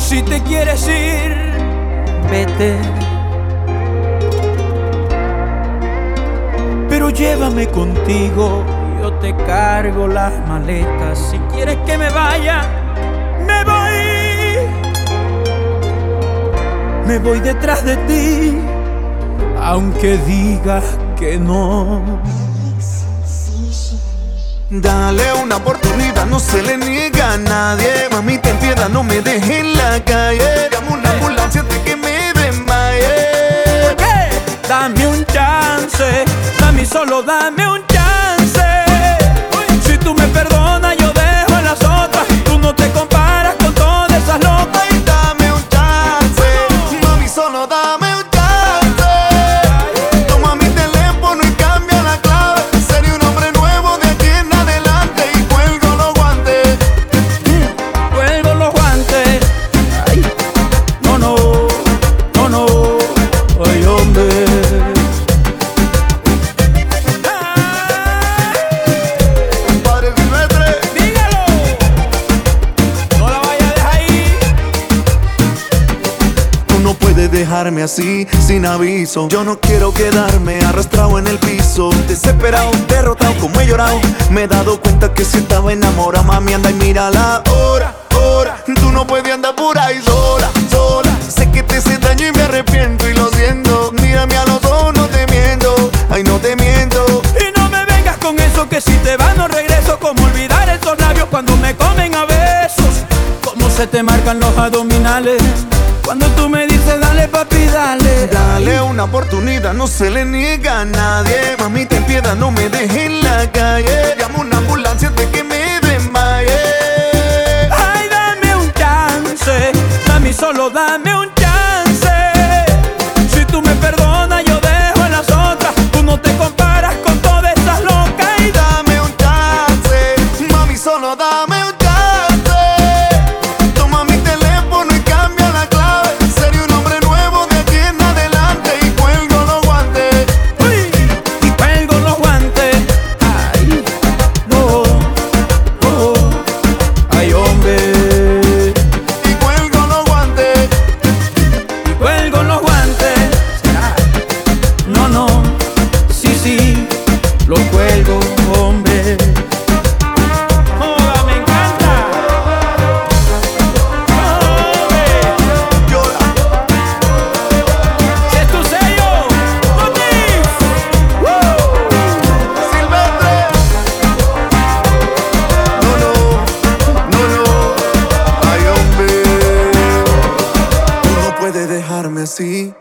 Si te quieres ir, vete, pero llévame contigo, yo te cargo las maletas. Si quieres que me vaya, me voy. Me voy detrás de ti, aunque digas que no. Dale una oportunidad, no se le niega a nadie. Mami, ten piedad, no me dejes en la calle. Llamo una ambulancia antes que me desmaye. ¿Por qué? Dame un chance, mami, solo dame un chance. Si tú me perdonas, yo dejo a las otras. Tú no te comparas con todas esas locas. Ay, dame un chance, mami, solo dame un chance. Toma mi teléfono y cambia la clave. Seré un hombre nuevo de aquí en adelante. Y cuelgo los guantes. Cuelgo los guantes. Ay, no, no, no, no. Ay, hombre. Padre Silvestre, Dígalo. No la vaya a dejar ahí. tú no puedes dejarme así, sin aviso. Yo no quiero quedarme arrastrado en el piso. Desesperado, derrotado, como he llorado. Me he dado cuenta que si estaba enamorado, mami, anda y mira la hora, hora. Tú no puedes andar por ahí sola, sola. Sé que te hice daño y me arrepiento y lo siento. Mírame a los ojos, no te miento. Ay, no te miento. Y no me vengas con eso, que si te vas no regreso. Como olvidar esos labios cuando me comen a besos. Cómo se te marcan los abdominales cuando tú me dices dale papi, dale. Dale una oportunidad, no se le niega a nadie. Mami, ten piedad, no me dejes en la calle. Llamo una ambulancia antes que me desmaye. Ay, dame un chance, mami, solo dame un chance. Si tú me perdonas, yo dejo a las otras. Tú no te comparas con todas esas locas. Ay, dame un chance, mami, solo dame un chance. Toma mi teléfono y cambia la clave. Seré un hombre nuevo de aquí en adelante. Y cuelgo los guantes. Uy, y cuelgo los guantes. Ay, no, no. Ay, hombre. Y cuelgo los guantes. Y cuelgo los guantes. ¿Será? No, no. Sí, sí. Lo cuelgo, hombre. Joda, me encanta. Hombre. Llora. ¿Es tu sello? ¡Otis! Silvestre. No, no, no, no. Ay, hombre. Tú no puedes dejarme así.